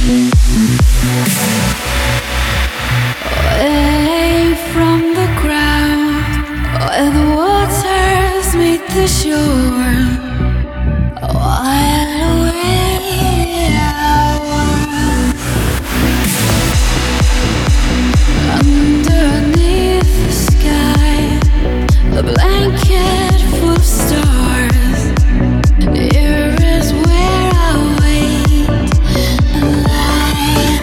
Away from the ground, where the waters meet the shore, while away the hour. Underneath the sky, a blanket full of stars. Here is where I wait and lie.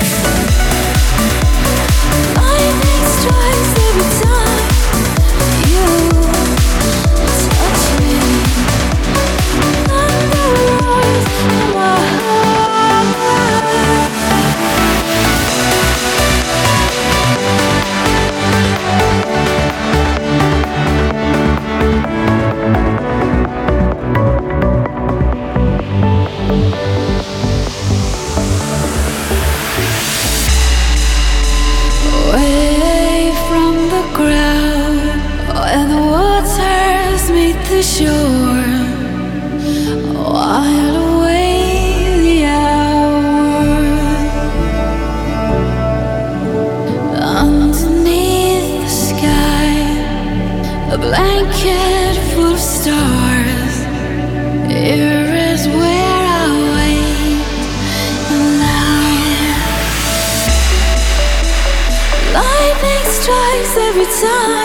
Lightning strikes every time you touch me. Thunder roars in my heart. Away from the ground, where the waters meet the shore, while away the hour. Underneath the sky, a blanket full of stars. Here is where I wait and lie. Lightning strikes every time